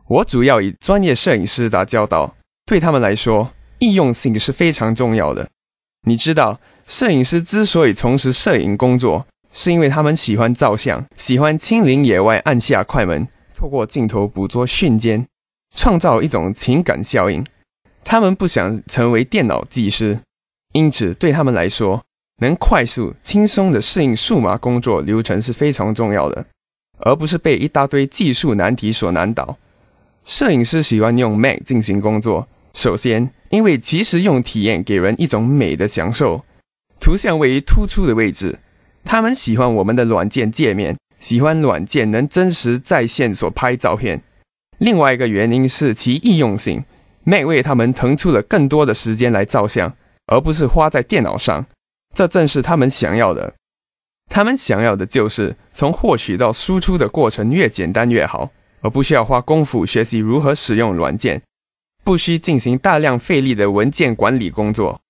我主要以专业摄影师打交道，对他们来说，易用性是非常重要的。你知道，摄影师之所以从事摄影工作，是因为他们喜欢照相，喜欢亲临野外按下快门，透过镜头捕捉瞬间，创造一种情感效应。他们不想成为电脑技师，因此对他们来说，能快速、轻松地适应数码工作流程是非常重要的，而不是被一大堆技术难题所难倒。摄影师喜欢用 Mac 进行工作，首先，因为即时用体验给人一种美的享受，图像位于突出的位置。他们喜欢我们的软件界面，喜欢软件能真实在线所拍照片。另外一个原因是其易用性 ，Mac 为他们腾出了更多的时间来照相，而不是花在电脑上。这正是他们想要的。他们想要的就是从获取到输出的过程越简单越好，而不需要花功夫学习如何使用软件，不需进行大量费力的文件管理工作。